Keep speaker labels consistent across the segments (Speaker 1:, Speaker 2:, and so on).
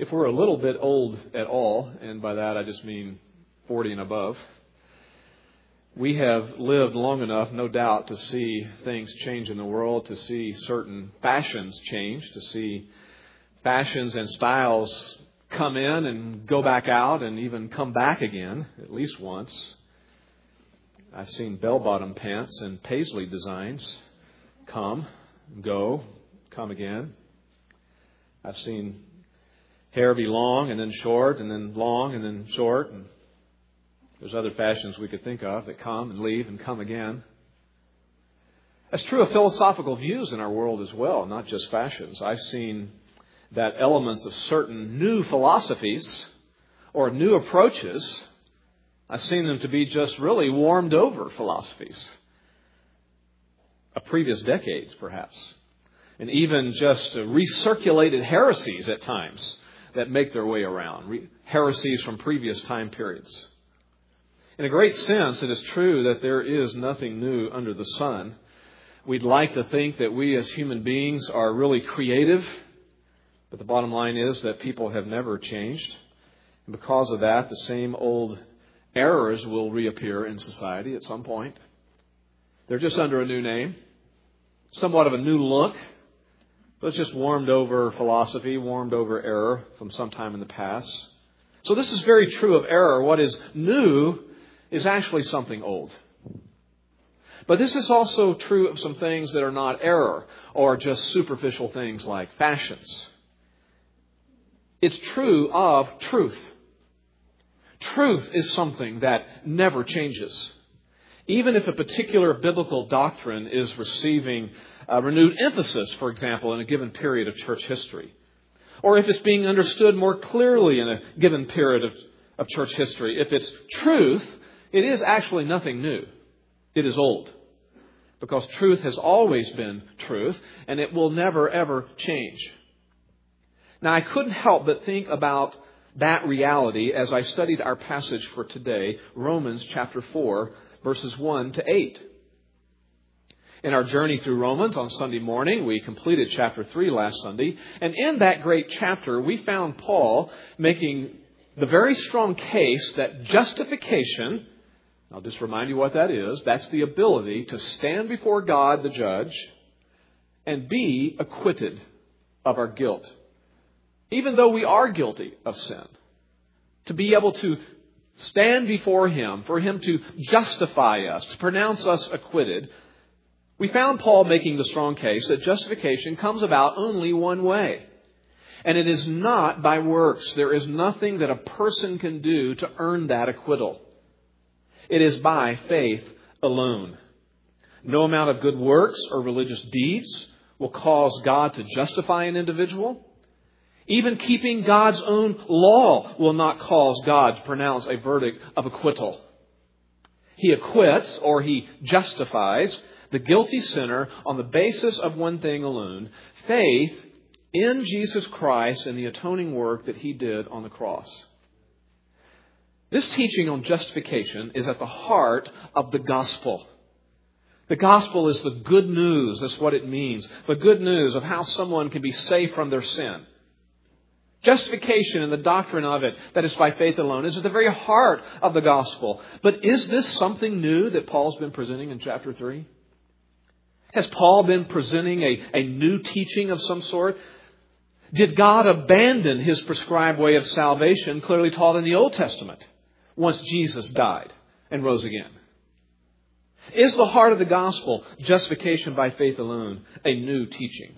Speaker 1: If we're a little bit old at all, and by that I just mean 40 and above, we have lived long enough, no doubt, to see things change in the world, to see certain fashions change, to see fashions and styles come in and go back out and even come back again, at least once. I've seen bell-bottom pants and paisley designs come, go, come again. I've seen hair be long and then short and then long and then short. And there's other fashions we could think of that come and leave and come again. That's true of philosophical views in our world as well, not just fashions. I've seen that elements of certain new philosophies or new approaches, I've seen them to be just really warmed over philosophies of previous decades, perhaps. And even just recirculated heresies at times that make their way around. Heresies from previous time periods. In a great sense, it is true that there is nothing new under the sun. We'd like to think that we as human beings are really creative. But the bottom line is that people have never changed. And because of that, the same old errors will reappear in society at some point. They're just under a new name. Somewhat of a new look. But it's just warmed over philosophy, warmed over error from some time in the past. So this is very true of error. What is new is actually something old. But this is also true of some things that are not error or just superficial things like fashions. It's true of truth. Truth is something that never changes. Even if a particular biblical doctrine is receiving a renewed emphasis, for example, in a given period of church history, or if it's being understood more clearly in a given period of church history, if it's truth, it is actually nothing new. It is old. Because truth has always been truth, and it will never, ever change. Now, I couldn't help but think about that reality as I studied our passage for today, Romans chapter 4, verses 1 to 8. In our journey through Romans on Sunday morning, we completed chapter 3 last Sunday. And in that great chapter, we found Paul making the very strong case that justification, I'll just remind you what that is. That's the ability to stand before God, the judge, and be acquitted of our guilt. Even though we are guilty of sin, to be able to stand before Him, for Him to justify us, to pronounce us acquitted, we found Paul making the strong case that justification comes about only one way. And it is not by works. There is nothing that a person can do to earn that acquittal. It is by faith alone. No amount of good works or religious deeds will cause God to justify an individual. Even keeping God's own law will not cause God to pronounce a verdict of acquittal. He acquits or He justifies the guilty sinner on the basis of one thing alone, faith in Jesus Christ and the atoning work that He did on the cross. This teaching on justification is at the heart of the gospel. The gospel is the good news. That's what it means. The good news of how someone can be saved from their sin. Justification and the doctrine of it, that is by faith alone, is at the very heart of the gospel. But is this something new that Paul's been presenting in chapter 3? Has Paul been presenting a new teaching of some sort? Did God abandon His prescribed way of salvation clearly taught in the Old Testament once Jesus died and rose again? Is the heart of the gospel, justification by faith alone, a new teaching?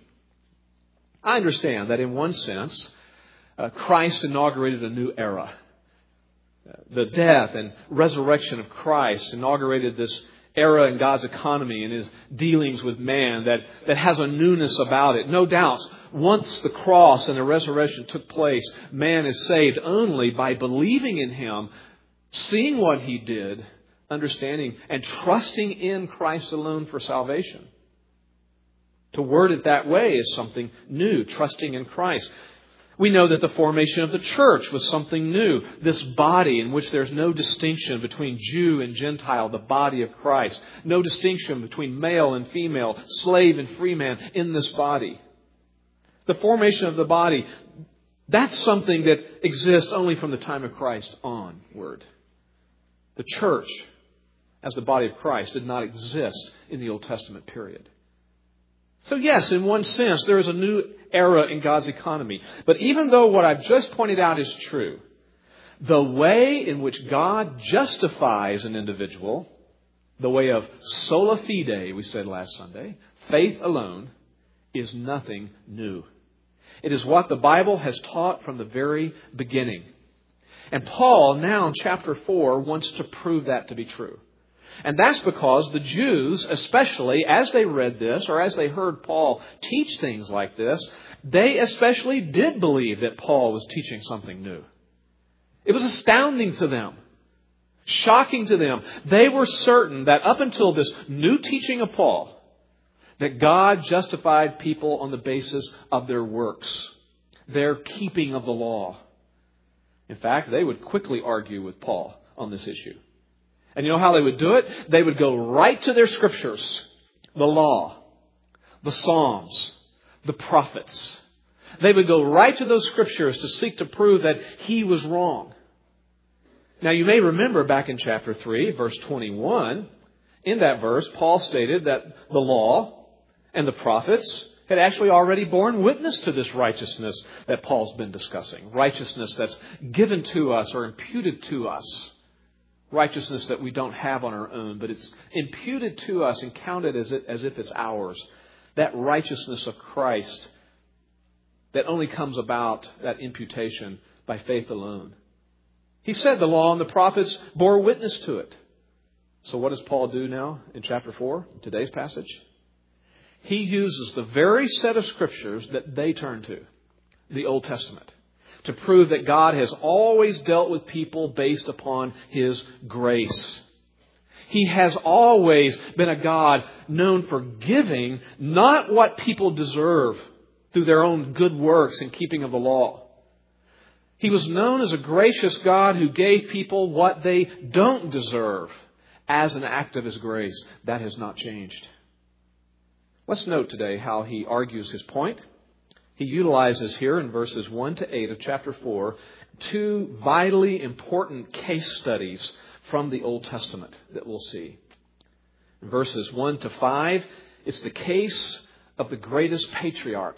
Speaker 1: I understand that in one sense, Christ inaugurated a new era. The death and resurrection of Christ inaugurated this era in God's economy and His dealings with man that has a newness about it. No doubt, once the cross and the resurrection took place, man is saved only by believing in Him, seeing what He did, understanding and trusting in Christ alone for salvation. To word it that way is something new, trusting in Christ. We know that the formation of the church was something new. This body in which there's no distinction between Jew and Gentile, the body of Christ. No distinction between male and female, slave and free man in this body. The formation of the body That's something that exists only from the time of Christ onward. The church, as the body of Christ, did not exist in the Old Testament period. So yes, in one sense, there is a new era in God's economy. But even though what I've just pointed out is true, the way in which God justifies an individual, the way of sola fide, we said last Sunday, faith alone, is nothing new. It is what the Bible has taught from the very beginning. And Paul, now in chapter 4, wants to prove that to be true. And that's because the Jews, especially as they read this or as they heard Paul teach things like this, they especially did believe that Paul was teaching something new. It was astounding to them, shocking to them. They were certain that up until this new teaching of Paul, that God justified people on the basis of their works, their keeping of the law. In fact, they would quickly argue with Paul on this issue. And you know how they would do it? They would go right to their scriptures, the law, the Psalms, the prophets. They would go right to those scriptures to seek to prove that he was wrong. Now you may remember back in chapter 3, verse 21, in that verse, Paul stated that the law and the prophets had actually already borne witness to this righteousness that Paul's been discussing. Righteousness that's given to us or imputed to us. Righteousness that we don't have on our own, but it's imputed to us and counted as if it's ours. That righteousness of Christ that only comes about, that imputation, by faith alone. He said the law and the prophets bore witness to it. So what does Paul do now in chapter 4, today's passage? He uses the very set of scriptures that they turn to, the Old Testament, to prove that God has always dealt with people based upon His grace. He has always been a God known for giving not what people deserve through their own good works and keeping of the law. He was known as a gracious God who gave people what they don't deserve as an act of His grace. That has not changed. Let's note today how he argues his point. He utilizes here in verses 1 to 8 of chapter 4 two vitally important case studies from the Old Testament that we'll see. In verses 1 to 5, it's the case of the greatest patriarch.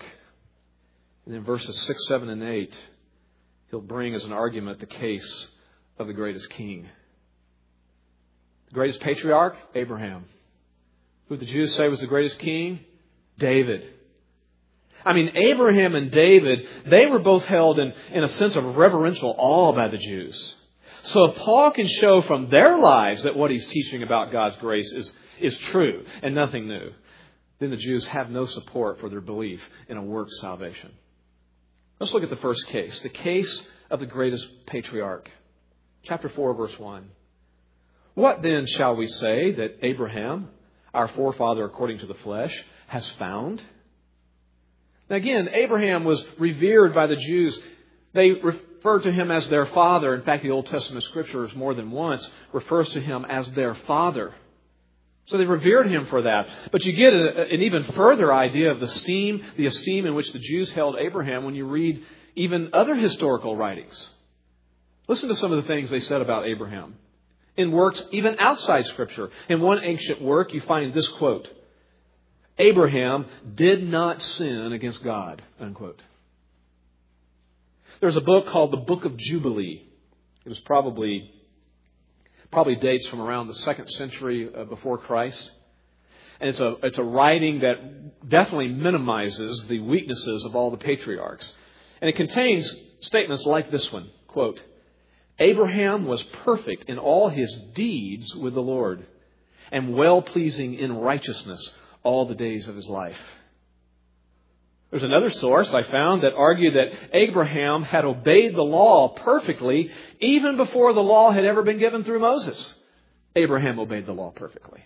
Speaker 1: And in verses 6, 7, and 8, he'll bring as an argument the case of the greatest king. The greatest patriarch, Abraham. Who the Jews say was the greatest king? David. I mean, Abraham and David, they were both held in a sense of reverential awe by the Jews. So if Paul can show from their lives that what he's teaching about God's grace is true and nothing new, then the Jews have no support for their belief in a work salvation. Let's look at the first case, the case of the greatest patriarch. Chapter 4, verse 1. What then shall we say that Abraham, our forefather according to the flesh, has found? Now again, Abraham was revered by the Jews. They referred to him as their father. In fact, the Old Testament Scriptures more than once refers to him as their father. So they revered him for that. But you get an even further idea of the esteem in which the Jews held Abraham when you read even other historical writings. Listen to some of the things they said about Abraham in works even outside Scripture. In one ancient work, you find this quote, Abraham did not sin against God, unquote. There's a book called the Book of Jubilee. It was probably dates from around the 2nd century before Christ. And it's a writing that definitely minimizes the weaknesses of all the patriarchs. And it contains statements like this one, quote, Abraham was perfect in all his deeds with the Lord and well-pleasing in righteousness all the days of his life. There's another source I found that argued that Abraham had obeyed the law perfectly even before the law had ever been given through Moses. Abraham obeyed the law perfectly.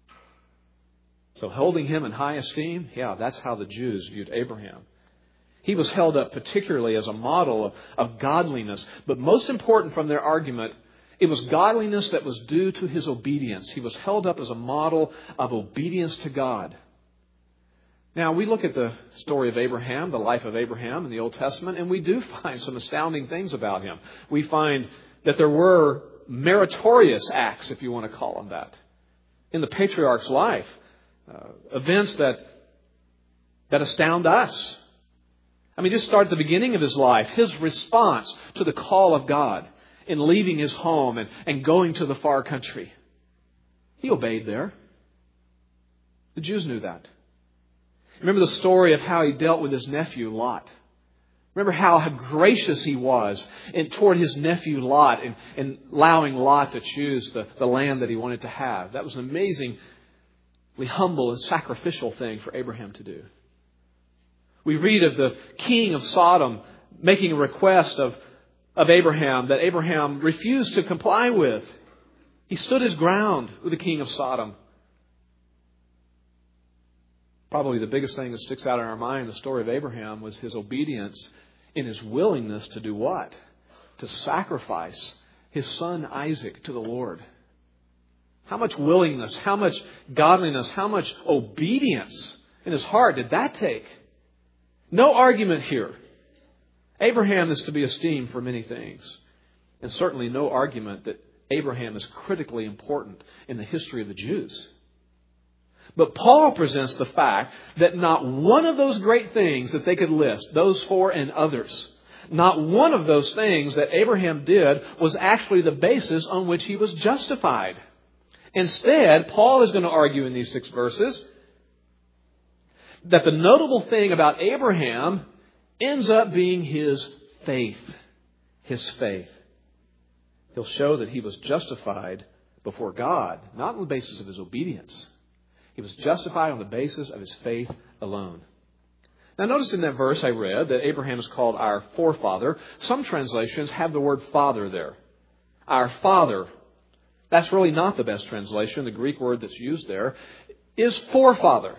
Speaker 1: So holding him in high esteem, that's how the Jews viewed Abraham. He was held up particularly as a model of godliness. But most important from their argument, it was godliness that was due to his obedience. He was held up as a model of obedience to God. Now, we look at the story of Abraham, the life of Abraham in the Old Testament, and we do find some astounding things about him. We find that there were meritorious acts, if you want to call them that, in the patriarch's life. Events that astound us. I mean, just start at the beginning of his life. His response to the call of God in leaving his home and going to the far country. He obeyed there. The Jews knew that. Remember the story of how he dealt with his nephew Lot. Remember how gracious he was toward his nephew Lot in allowing Lot to choose the land that he wanted to have. That was an amazingly humble and sacrificial thing for Abraham to do. We read of the king of Sodom making a request of Abraham that Abraham refused to comply with. He stood his ground with the king of Sodom. Probably the biggest thing that sticks out in our mind in the story of Abraham was his obedience in his willingness to do what? To sacrifice his son Isaac to the Lord. How much willingness, how much godliness, how much obedience in his heart did that take? No argument here. Abraham is to be esteemed for many things. And certainly no argument that Abraham is critically important in the history of the Jews. But Paul presents the fact that not one of those great things that they could list, those four and others, not one of those things that Abraham did was actually the basis on which he was justified. Instead, Paul is going to argue in these 6 verses that the notable thing about Abraham ends up being his faith. His faith. He'll show that he was justified before God, not on the basis of his obedience. He was justified on the basis of his faith alone. Now notice in that verse I read that Abraham is called our forefather. Some translations have the word father there. Our father. That's really not the best translation. The Greek word that's used there is forefather.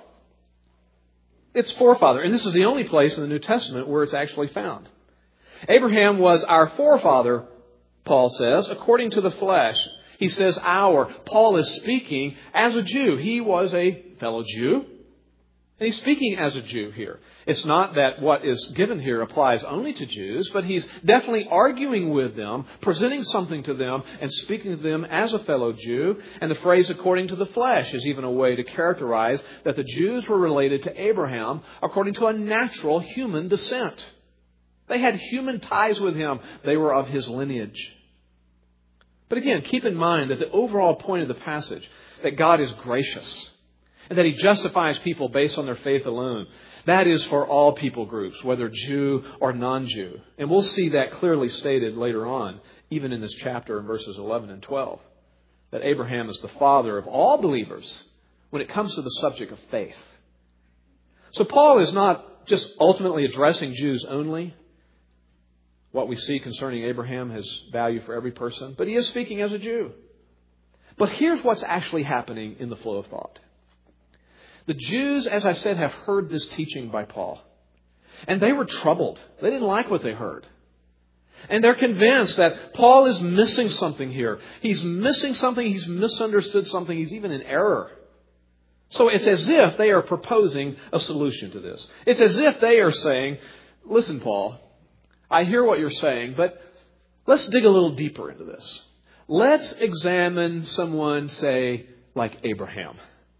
Speaker 1: It's forefather. And this is the only place in the New Testament where it's actually found. Abraham was our forefather, Paul says, according to the flesh. He says our. Paul is speaking as a Jew. He was a fellow Jew. And he's speaking as a Jew here. It's not that what is given here applies only to Jews, but he's definitely arguing with them, presenting something to them, and speaking to them as a fellow Jew. And the phrase according to the flesh is even a way to characterize that the Jews were related to Abraham according to a natural human descent. They had human ties with him. They were of his lineage. But again, keep in mind that the overall point of the passage, that God is gracious and that He justifies people based on their faith alone, that is for all people groups, whether Jew or non-Jew. And we'll see that clearly stated later on, even in this chapter in verses 11 and 12, that Abraham is the father of all believers when it comes to the subject of faith. So Paul is not just ultimately addressing Jews only. What we see concerning Abraham has value for every person, but he is speaking as a Jew. But here's what's actually happening in the flow of thought. The Jews, as I said, have heard this teaching by Paul. And they were troubled. They didn't like what they heard. And they're convinced that Paul is missing something here. He's missing something. He's misunderstood something. He's even in error. So it's as if they are proposing a solution to this. It's as if they are saying, listen, Paul, I hear what you're saying, but let's dig a little deeper into this. Let's examine someone, say, like Abraham.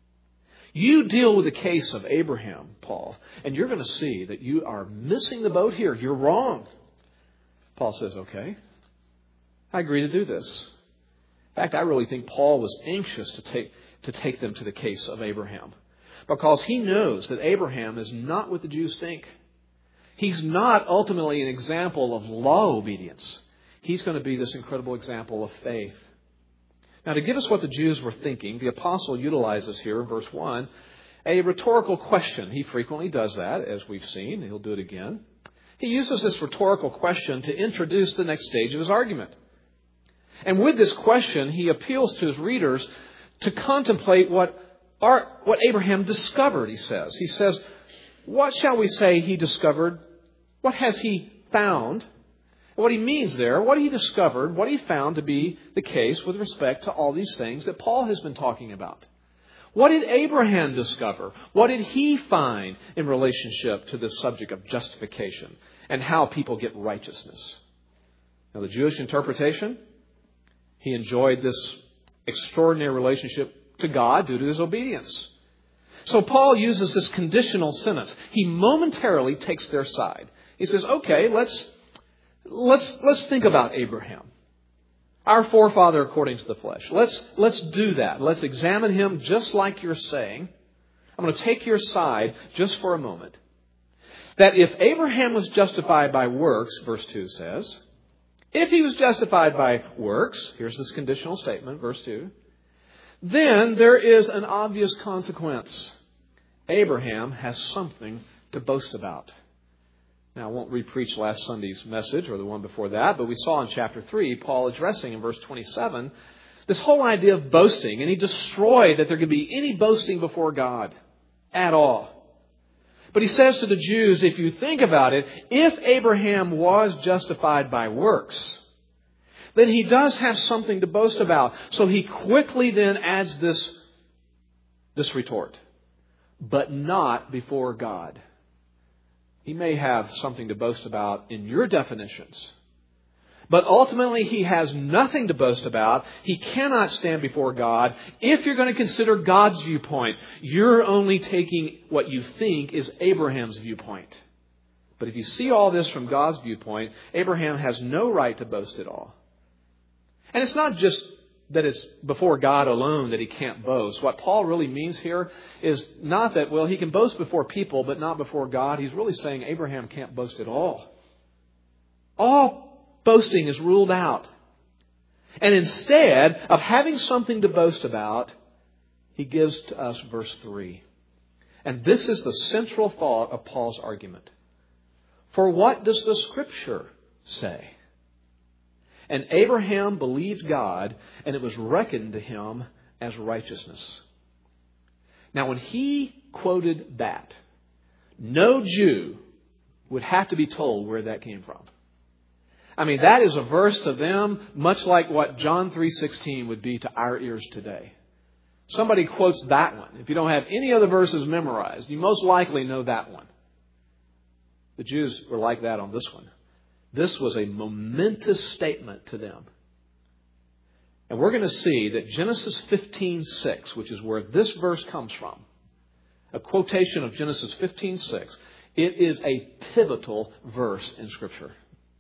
Speaker 1: You deal with the case of Abraham, Paul, and you're going to see that you are missing the boat here. You're wrong. Paul says, okay, I agree to do this. In fact, I really think Paul was anxious to take them to the case of Abraham, because he knows that Abraham is not what the Jews think. He's not ultimately an example of law obedience. He's going to be this incredible example of faith. Now, to give us what the Jews were thinking, the apostle utilizes here in verse 1 a rhetorical question. He frequently does that, as we've seen. He'll do it again. He uses this rhetorical question to introduce the next stage of his argument. And with this question, he appeals to his readers to contemplate what Abraham discovered, he says. He says, what shall we say he discovered? What has he found? What he means there, what he discovered, what he found to be the case with respect to all these things that Paul has been talking about. What did Abraham discover? What did he find in relationship to this subject of justification and how people get righteousness? Now, the Jewish interpretation, he enjoyed this extraordinary relationship to God due to his obedience. So Paul uses this conditional sentence. He momentarily takes their side. He says, okay, let's think about Abraham, our forefather according to the flesh. Let's do that. Let's examine him just like you're saying. I'm going to take your side just for a moment. That if Abraham was justified by works, verse 2 says, if he was justified by works, here's this conditional statement, verse 2, then there is an obvious consequence. Abraham has something to boast about. Now, I won't re-preach last Sunday's message or the one before that, but we saw in chapter 3, Paul addressing in verse 27, this whole idea of boasting, and he destroyed that there could be any boasting before God at all. But he says to the Jews, if you think about it, if Abraham was justified by works, then he does have something to boast about. So he quickly then adds this retort. But not before God. He may have something to boast about in your definitions. But ultimately, he has nothing to boast about. He cannot stand before God. If you're going to consider God's viewpoint, you're only taking what you think is Abraham's viewpoint. But if you see all this from God's viewpoint, Abraham has no right to boast at all. And it's not just that it's before God alone that he can't boast. What Paul really means here is not that, well, he can boast before people, but not before God. He's really saying Abraham can't boast at all. All boasting is ruled out. And instead of having something to boast about, he gives to us verse 3. And this is the central thought of Paul's argument. For what does the Scripture say? And Abraham believed God, and it was reckoned to him as righteousness. Now, when he quoted that, no Jew would have to be told where that came from. I mean, that is a verse to them, much like what John 3:16 would be to our ears today. Somebody quotes that one. If you don't have any other verses memorized, you most likely know that one. The Jews were like that on this one. This was a momentous statement to them. And we're going to see that Genesis 15:6, which is where this verse comes from, a quotation of Genesis 15:6, it is a pivotal verse in Scripture.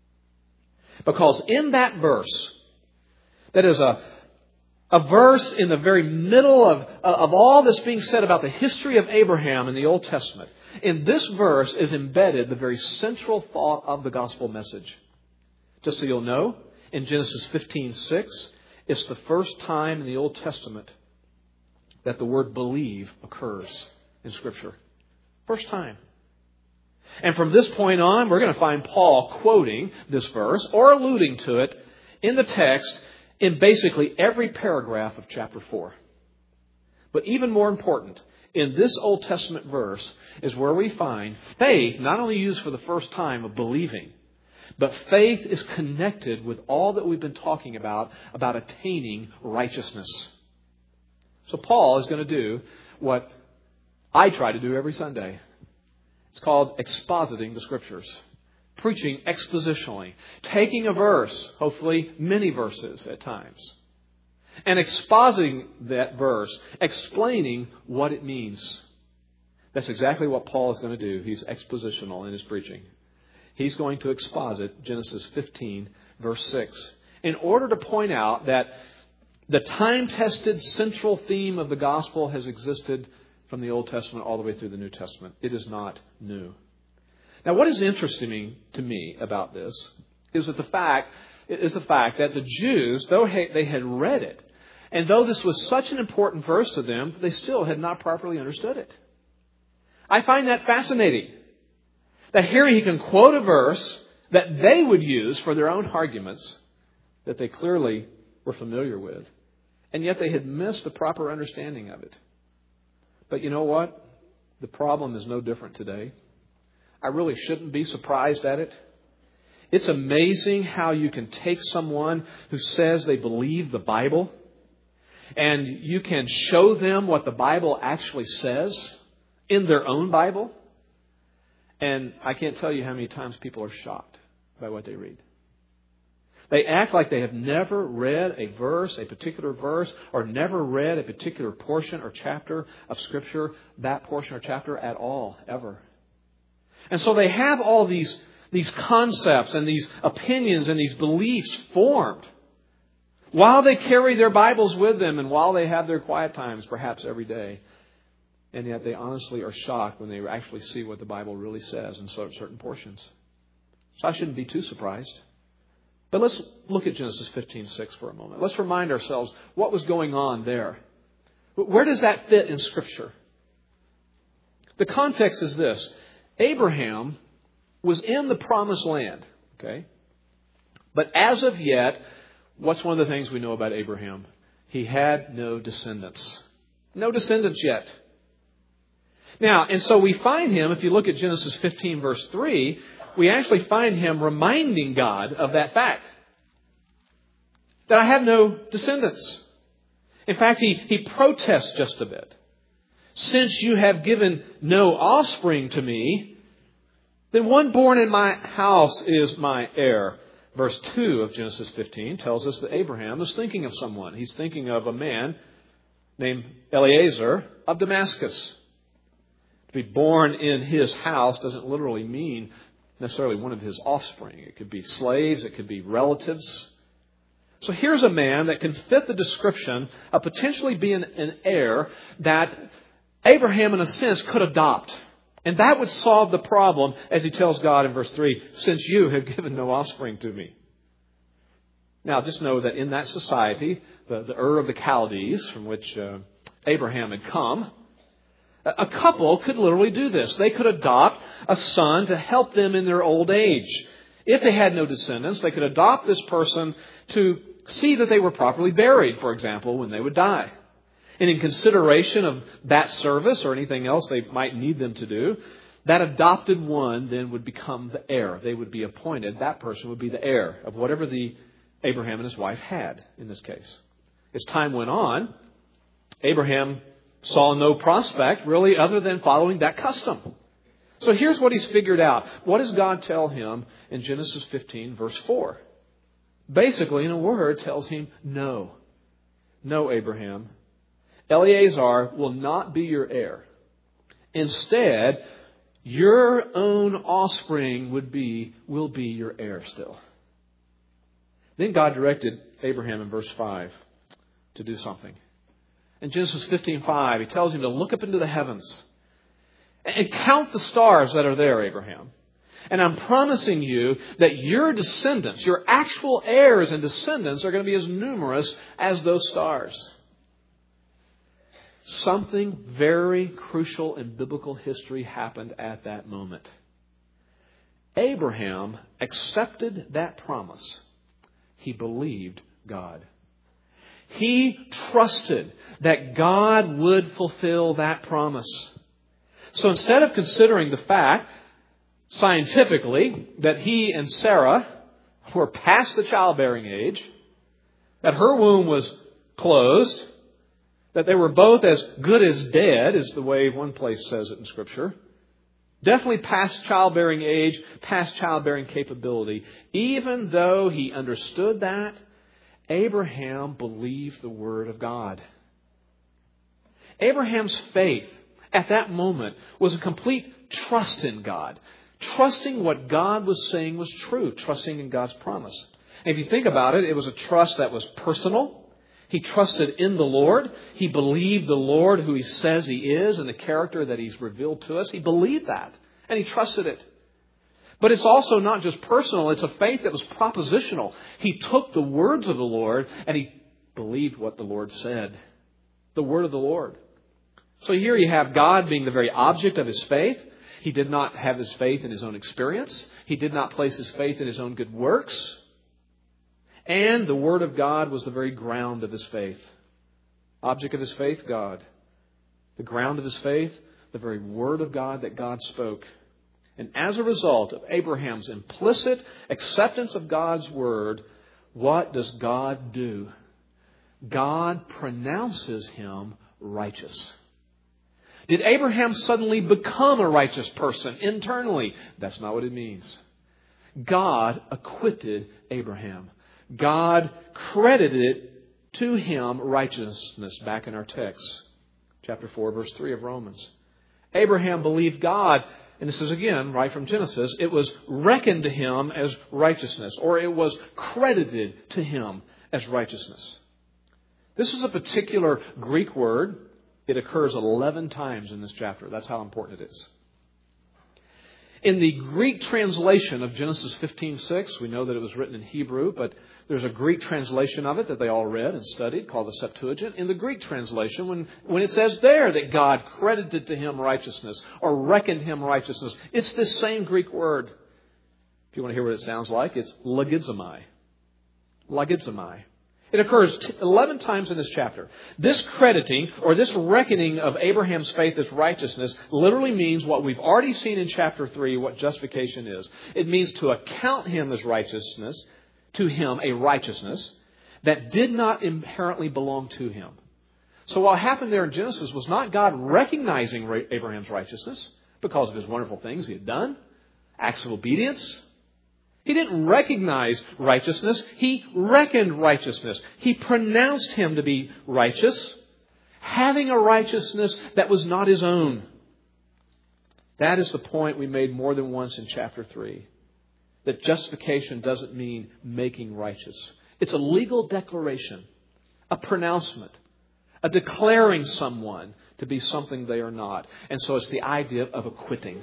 Speaker 1: Because in that verse, that is a verse in the very middle of all that's being said about the history of Abraham in the Old Testament, in this verse is embedded the very central thought of the gospel message. Just so you'll know, in Genesis 15:6, it's the first time in the Old Testament that the word believe occurs in Scripture. First time. And from this point on, we're going to find Paul quoting this verse or alluding to it in the text in basically every paragraph of chapter 4. But even more important, in this Old Testament verse is where we find faith not only used for the first time of believing, but faith is connected with all that we've been talking about attaining righteousness. So Paul is going to do what I try to do every Sunday. It's called expositing the Scriptures. Preaching expositionally. Taking a verse, hopefully many verses at times, and expositing that verse, explaining what it means. That's exactly what Paul is going to do. He's expositional in his preaching. He's going to exposit Genesis 15, verse 6, in order to point out that the time-tested central theme of the gospel has existed from the Old Testament all the way through the New Testament. It is not new. Now, what is interesting to me about this is the fact that the Jews, though they had read it, and though this was such an important verse to them, they still had not properly understood it. I find that fascinating. That here he can quote a verse that they would use for their own arguments that they clearly were familiar with, and yet they had missed the proper understanding of it. But you know what? The problem is no different today. I really shouldn't be surprised at it. It's amazing how you can take someone who says they believe the Bible and you can show them what the Bible actually says in their own Bible. And I can't tell you how many times people are shocked by what they read. They act like they have never read a particular verse, or never read a particular portion or chapter of Scripture, that portion or chapter at all, ever. And so they have all these concepts and these opinions and these beliefs formed while they carry their Bibles with them and while they have their quiet times, perhaps every day. And yet they honestly are shocked when they actually see what the Bible really says in certain portions. So I shouldn't be too surprised. But let's look at Genesis 15:6 for a moment. Let's remind ourselves what was going on there. Where does that fit in Scripture? The context is this. Abraham was in the promised land. Okay? But as of yet, what's one of the things we know about Abraham? He had no descendants. No descendants yet. Now, and so we find him, if you look at Genesis 15 verse 3, we actually find him reminding God of that fact. That I have no descendants. In fact, he protests just a bit. Since you have given no offspring to me, then one born in my house is my heir. Verse 2 of Genesis 15 tells us that Abraham is thinking of someone. He's thinking of a man named Eliezer of Damascus. To be born in his house doesn't literally mean necessarily one of his offspring. It could be slaves. It could be relatives. So here's a man that can fit the description of potentially being an heir that Abraham, in a sense, could adopt. And that would solve the problem, as he tells God in verse 3, since you have given no offspring to me. Now, just know that in that society, the Ur of the Chaldees, from which Abraham had come, a couple could literally do this. They could adopt a son to help them in their old age. If they had no descendants, they could adopt this person to see that they were properly buried, for example, when they would die. And in consideration of that service or anything else they might need them to do, that adopted one then would become the heir. They would be appointed. That person would be the heir of whatever the Abraham and his wife had in this case. As time went on, Abraham saw no prospect really other than following that custom. So here's what he's figured out. What does God tell him in Genesis 15 verse 4? Basically, in a word, tells him no. No, Abraham. Eliezer will not be your heir. Instead, your own offspring will be your heir still. Then God directed Abraham in verse 5 to do something. In Genesis 15:5, he tells him to look up into the heavens and count the stars that are there, Abraham. And I'm promising you that your descendants, your actual heirs and descendants, are going to be as numerous as those stars. Something very crucial in biblical history happened at that moment. Abraham accepted that promise. He believed God. He trusted that God would fulfill that promise. So instead of considering the fact, scientifically, that he and Sarah were past the childbearing age, that her womb was closed, that they were both as good as dead, is the way one place says it in Scripture, definitely past childbearing age, past childbearing capability, even though he understood that, Abraham believed the Word of God. Abraham's faith at that moment was a complete trust in God. Trusting what God was saying was true. Trusting in God's promise. And if you think about it, it was a trust that was personal. He trusted in the Lord. He believed the Lord who He says He is and the character that He's revealed to us. He believed that. And he trusted it. But it's also not just personal. It's a faith that was propositional. He took the words of the Lord and he believed what the Lord said. The word of the Lord. So here you have God being the very object of his faith. He did not have his faith in his own experience. He did not place his faith in his own good works. And the Word of God was the very ground of his faith. Object of his faith, God. The ground of his faith, the very Word of God that God spoke. And as a result of Abraham's implicit acceptance of God's Word, what does God do? God pronounces him righteous. Did Abraham suddenly become a righteous person internally? That's not what it means. God acquitted Abraham. God credited to him righteousness, back in our text. Chapter 4, verse 3 of Romans. Abraham believed God, and this is again right from Genesis, it was reckoned to him as righteousness, or it was credited to him as righteousness. This is a particular Greek word. It occurs 11 times in this chapter. That's how important it is. In the Greek translation of Genesis 15:6, we know that it was written in Hebrew, but there's a Greek translation of it that they all read and studied called the Septuagint. In the Greek translation, when it says there that God credited to him righteousness or reckoned him righteousness, it's this same Greek word. If you want to hear what it sounds like, it's logizomai. Logizomai. It occurs 11 times in this chapter. This crediting or this reckoning of Abraham's faith as righteousness literally means what we've already seen in chapter 3, what justification is. It means to account him as righteousness, to him a righteousness that did not inherently belong to him. So what happened there in Genesis was not God recognizing Abraham's righteousness because of his wonderful things he had done, acts of obedience. He didn't recognize righteousness. He reckoned righteousness. He pronounced him to be righteous, having a righteousness that was not his own. That is the point we made more than once in chapter 3. That justification doesn't mean making righteous. It's a legal declaration, a pronouncement, a declaring someone to be something they are not. And so it's the idea of acquitting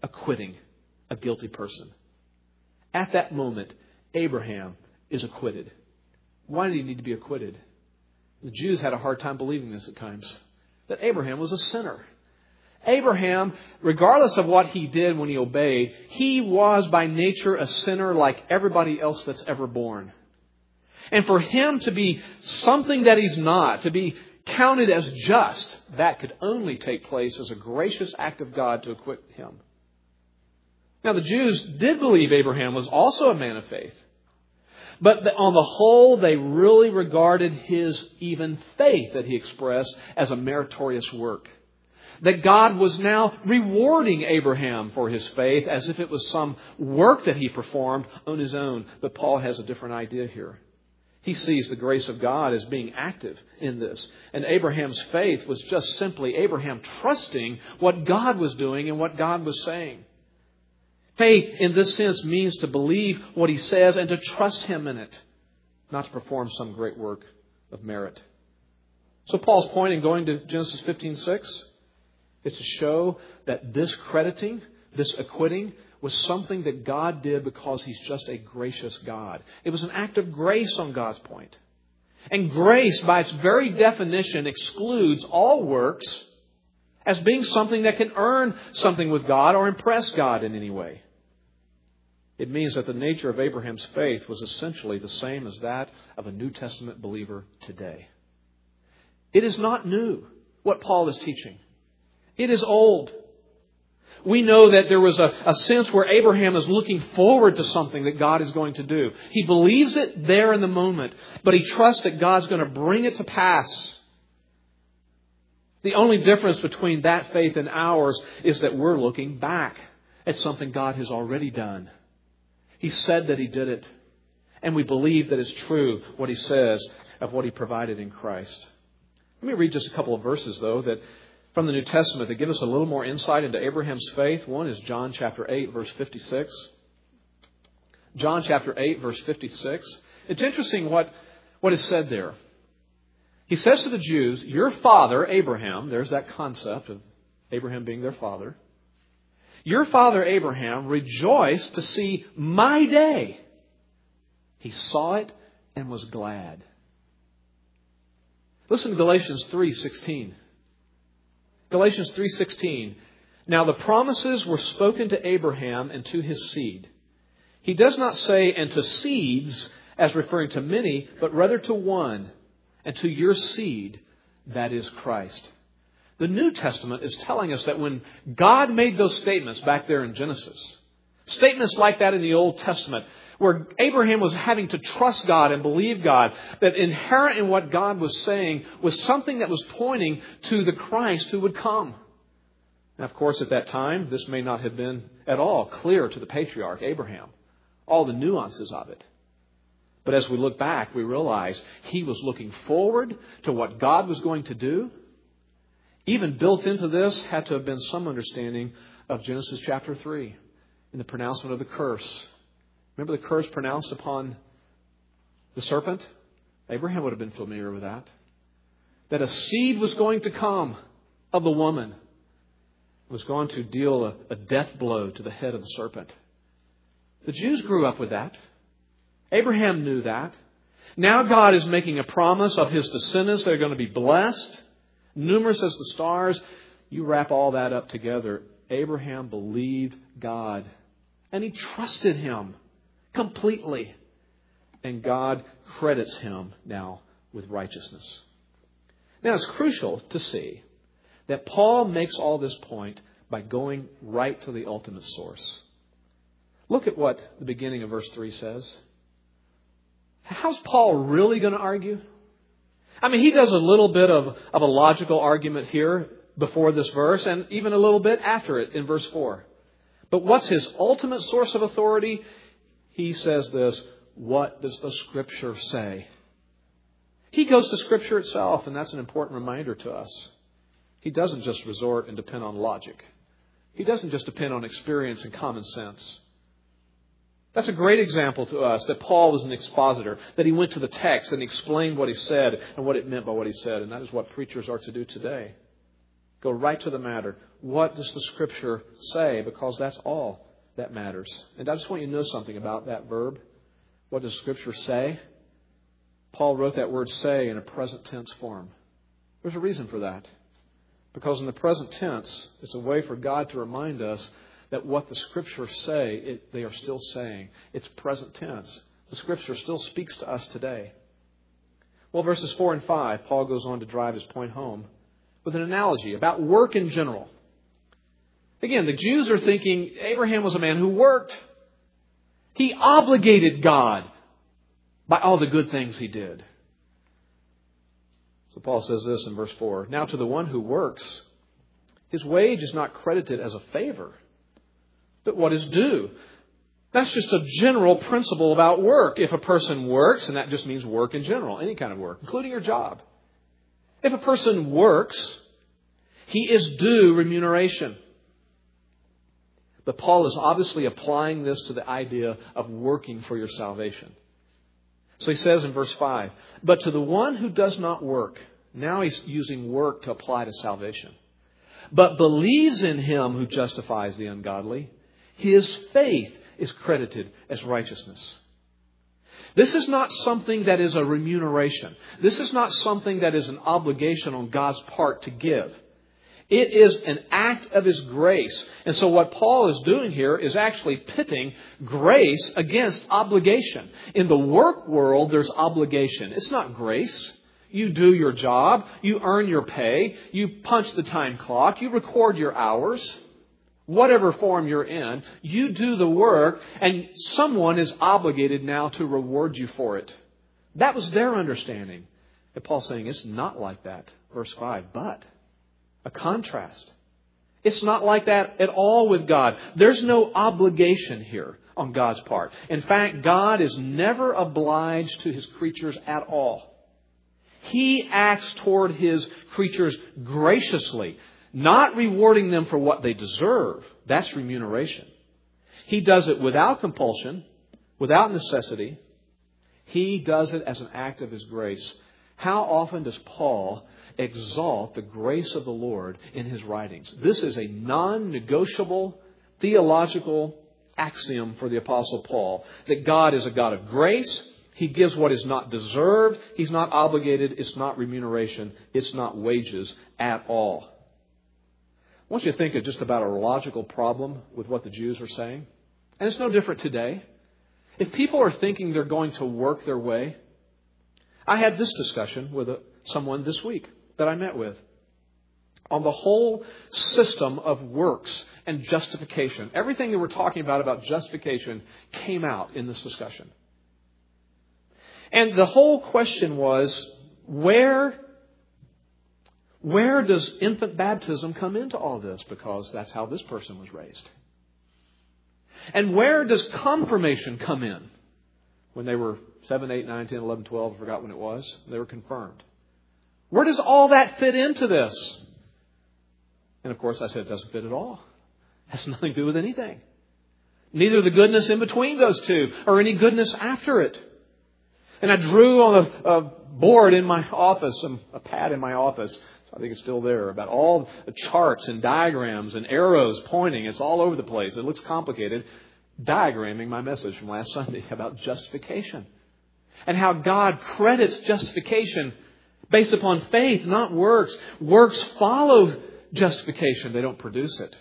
Speaker 1: a guilty person. At that moment, Abraham is acquitted. Why did he need to be acquitted? The Jews had a hard time believing this at times, that Abraham was a sinner. Abraham, regardless of what he did when he obeyed, he was by nature a sinner like everybody else that's ever born. And for him to be something that he's not, to be counted as just, that could only take place as a gracious act of God to acquit him. Now, the Jews did believe Abraham was also a man of faith. But on the whole, they really regarded his even faith that he expressed as a meritorious work. That God was now rewarding Abraham for his faith as if it was some work that he performed on his own. But Paul has a different idea here. He sees the grace of God as being active in this. And Abraham's faith was just simply Abraham trusting what God was doing and what God was saying. Faith, in this sense, means to believe what he says and to trust him in it, not to perform some great work of merit. So Paul's point in going to Genesis 15:6 is to show that this crediting, this acquitting, was something that God did because he's just a gracious God. It was an act of grace on God's point. And grace, by its very definition, excludes all works as being something that can earn something with God or impress God in any way. It means that the nature of Abraham's faith was essentially the same as that of a New Testament believer today. It is not new, what Paul is teaching. It is old. We know that there was a sense where Abraham is looking forward to something that God is going to do. He believes it there in the moment, but he trusts that God's going to bring it to pass. The only difference between that faith and ours is that we're looking back at something God has already done. He said that he did it. And we believe that it's true what he says of what he provided in Christ. Let me read just a couple of verses, though, that from the New Testament that give us a little more insight into Abraham's faith. One is John chapter 8, verse 56. John chapter 8, verse 56. It's interesting what is said there. He says to the Jews, your father, Abraham, there's that concept of Abraham being their father. Your father, Abraham, rejoiced to see my day. He saw it and was glad. Listen to Galatians 3:16. Galatians 3:16. Now the promises were spoken to Abraham and to his seed. He does not say, and to seeds, as referring to many, but rather to one, and to your seed, that is Christ. The New Testament is telling us that when God made those statements back there in Genesis, statements like that in the Old Testament where Abraham was having to trust God and believe God, that inherent in what God was saying was something that was pointing to the Christ who would come. And of course, at that time, this may not have been at all clear to the patriarch Abraham, all the nuances of it. But as we look back, we realize he was looking forward to what God was going to do. Even built into this had to have been some understanding of Genesis chapter 3 in the pronouncement of the curse. Remember the curse pronounced upon the serpent? Abraham would have been familiar with that. That a seed was going to come of the woman, was going to deal a death blow to the head of the serpent. The Jews grew up with that. Abraham knew that. Now God is making a promise of his descendants that are going to be blessed, numerous as the stars. You wrap all that up together. Abraham believed God, and he trusted him completely. And God credits him now with righteousness. Now it's crucial to see that Paul makes all this point by going right to the ultimate source. Look at what the beginning of verse 3 says. How's Paul really going to argue? I mean, he does a little bit of a logical argument here before this verse, and even a little bit after it in verse 4. But what's his ultimate source of authority? He says this: what does the Scripture say? He goes to Scripture itself, and that's an important reminder to us. He doesn't just resort and depend on logic. He doesn't just depend on experience and common sense. That's a great example to us that Paul was an expositor, that he went to the text and explained what he said and what it meant by what he said. And that is what preachers are to do today. Go right to the matter. What does the Scripture say? Because that's all that matters. And I just want you to know something about that verb. What does Scripture say? Paul wrote that word say in a present tense form. There's a reason for that. Because in the present tense, it's a way for God to remind us that what the Scriptures say, they are still saying. It's present tense. The Scripture still speaks to us today. Well, verses 4 and 5, Paul goes on to drive his point home with an analogy about work in general. Again, the Jews are thinking Abraham was a man who worked. He obligated God by all the good things he did. So Paul says this in verse 4. Now to the one who works, his wage is not credited as a favor, but what is due. That's just a general principle about work. If a person works, and that just means work in general, any kind of work, including your job. If a person works, he is due remuneration. But Paul is obviously applying this to the idea of working for your salvation. So he says in verse 5, but to the one who does not work, now he's using work to apply to salvation, but believes in him who justifies the ungodly, his faith is credited as righteousness. This is not something that is a remuneration. This is not something that is an obligation on God's part to give. It is an act of His grace. And so what Paul is doing here is actually pitting grace against obligation. In the work world, there's obligation. It's not grace. You do your job. You earn your pay. You punch the time clock. You record your hours. Whatever form you're in, you do the work, and someone is obligated now to reward you for it. That was their understanding. And Paul's saying it's not like that. Verse 5, but a contrast. It's not like that at all with God. There's no obligation here on God's part. In fact, God is never obliged to His creatures at all. He acts toward His creatures graciously, not rewarding them for what they deserve. That's remuneration. He does it without compulsion, without necessity. He does it as an act of His grace. How often does Paul exalt the grace of the Lord in his writings? This is a non-negotiable theological axiom for the Apostle Paul, that God is a God of grace. He gives what is not deserved. He's not obligated. It's not remuneration. It's not wages at all. I want you to think of just about a logical problem with what the Jews are saying. And it's no different today. If people are thinking they're going to work their way, I had this discussion with someone this week that I met with. on the whole system of works and justification. Everything that we're talking about justification came out in this discussion. And the whole question was, where does infant baptism come into all this? Because that's how this person was raised. And where does confirmation come in? When they were 7, 8, 9, 10, 11, 12, I forgot when it was, they were confirmed. Where does all that fit into this? And of course I said it doesn't fit at all. It has nothing to do with anything. Neither the goodness in between those two or any goodness after it. And I drew on a board in my office, a pad in my office, I think it's still there, about all the charts and diagrams and arrows pointing. It's all over the place. It looks complicated. Diagramming my message from last Sunday about justification. And how God credits justification based upon faith, not works. Works follow justification. They don't produce it.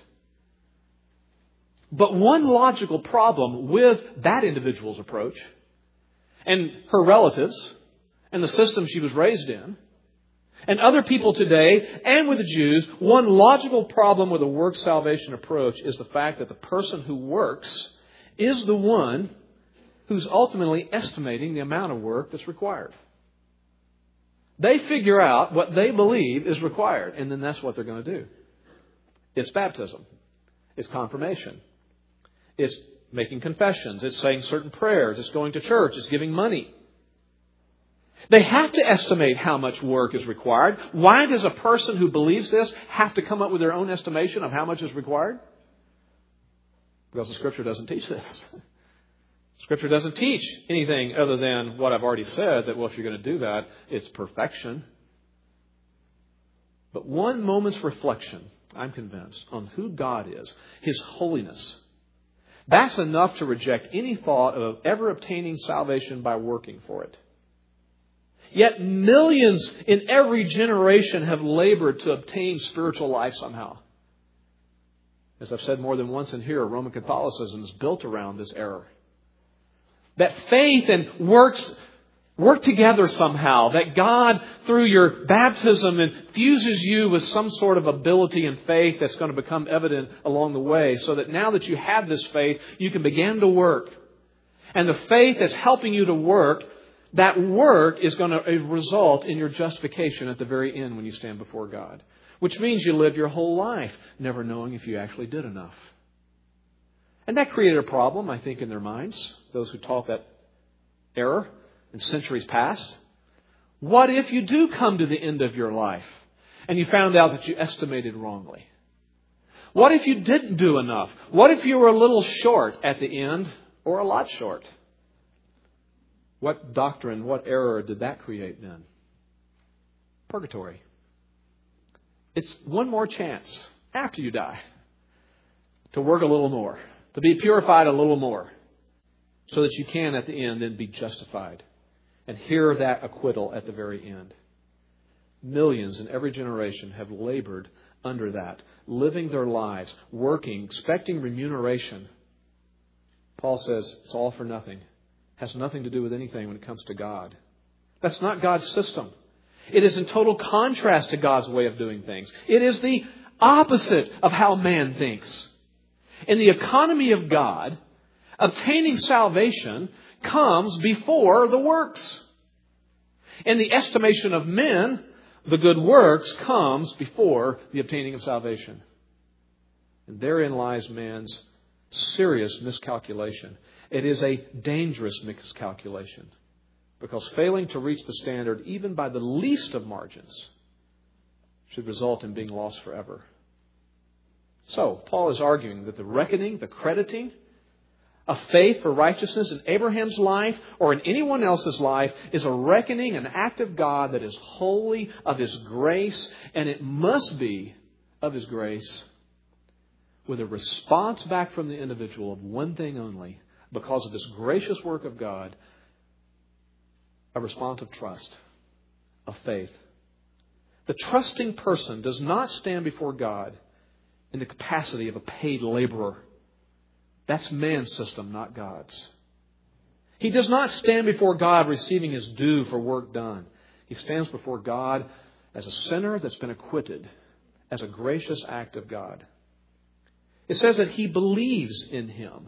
Speaker 1: But one logical problem with that individual's approach and her relatives and the system she was raised in and other people today and with the Jews, one logical problem with a work salvation approach is the fact that the person who works is the one who's ultimately estimating the amount of work that's required. They figure out what they believe is required, and then that's what they're going to do. It's baptism. It's confirmation. It's making confessions. It's saying certain prayers. It's going to church. It's giving money. They have to estimate how much work is required. Why does a person who believes this have to come up with their own estimation of how much is required? Because the Scripture doesn't teach this. Scripture doesn't teach anything other than what I've already said, that, well, if you're going to do that, it's perfection. But one moment's reflection, I'm convinced, on who God is, His holiness, that's enough to reject any thought of ever obtaining salvation by working for it. Yet millions in every generation have labored to obtain spiritual life somehow. As I've said more than once in here, Roman Catholicism is built around this error. That faith and works work together somehow. That God, through your baptism, infuses you with some sort of ability and faith that's going to become evident along the way. So that now that you have this faith, you can begin to work. And the faith that's helping you to work, that work is going to result in your justification at the very end when you stand before God. Which means you live your whole life never knowing if you actually did enough. And that created a problem, I think, in their minds, those who taught that error in centuries past. What if you do come to the end of your life and you found out that you estimated wrongly? What if you didn't do enough? What if you were a little short at the end or a lot short? What doctrine, what error did that create then? Purgatory. It's one more chance after you die to work a little more, to be purified a little more, so that you can at the end then be justified and hear that acquittal at the very end. Millions in every generation have labored under that, living their lives, working, expecting remuneration. Paul says it's all for nothing. Has nothing to do with anything when it comes to God. That's not God's system. It is in total contrast to God's way of doing things. It is the opposite of how man thinks. In the economy of God, obtaining salvation comes before the works. In the estimation of men, the good works comes before the obtaining of salvation. And therein lies man's serious miscalculation. It is a dangerous miscalculation. Because failing to reach the standard, even by the least of margins, should result in being lost forever. So, Paul is arguing that the reckoning, the crediting of faith for righteousness in Abraham's life or in anyone else's life is a reckoning, an act of God that is wholly of His grace, and it must be of His grace with a response back from the individual of one thing only, because of this gracious work of God, a response of trust, of faith. The trusting person does not stand before God in the capacity of a paid laborer. That's man's system, not God's. He does not stand before God receiving his due for work done. He stands before God as a sinner that's been acquitted as a gracious act of God. It says that He believes in Him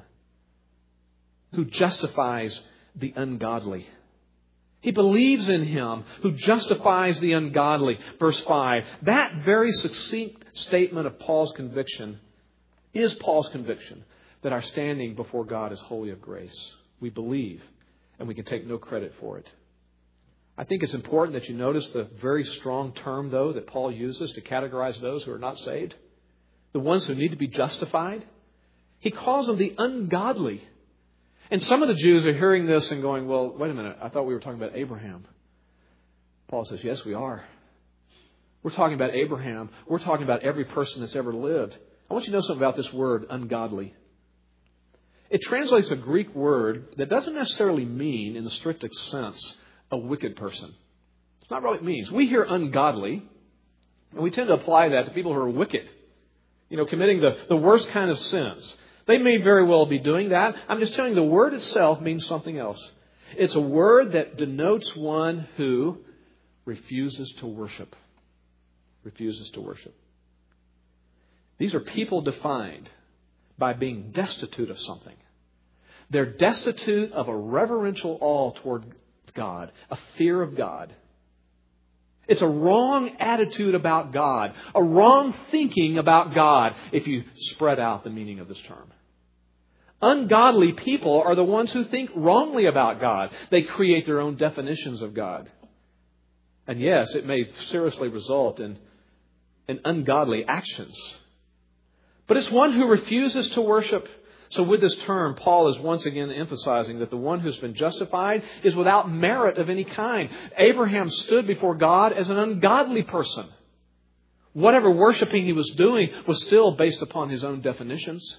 Speaker 1: who justifies the ungodly. He believes in Him who justifies the ungodly. Verse 5. That very succinct statement of Paul's conviction is Paul's conviction that our standing before God is wholly of grace. We believe, and we can take no credit for it. I think it's important that you notice the very strong term, though, that Paul uses to categorize those who are not saved. The ones who need to be justified. He calls them the ungodly. And some of the Jews are hearing this and going, well, wait a minute, I thought we were talking about Abraham. Paul says, yes, we are. We're talking about Abraham. We're talking about every person that's ever lived. I want you to know something about this word, ungodly. It translates a Greek word that doesn't necessarily mean, in the strictest sense, a wicked person. It's not what it means. We hear ungodly, and we tend to apply that to people who are wicked. Committing the worst kind of sins. They may very well be doing that. I'm just telling you, the word itself means something else. It's a word that denotes one who refuses to worship. Refuses to worship. These are people defined by being destitute of something. They're destitute of a reverential awe toward God, a fear of God. It's a wrong attitude about God, a wrong thinking about God, if you spread out the meaning of this term. Ungodly people are the ones who think wrongly about God. They create their own definitions of God. And yes, it may seriously result in ungodly actions. But it's one who refuses to worship. So with this term, Paul is once again emphasizing that the one who's been justified is without merit of any kind. Abraham stood before God as an ungodly person. Whatever worshiping he was doing was still based upon his own definitions.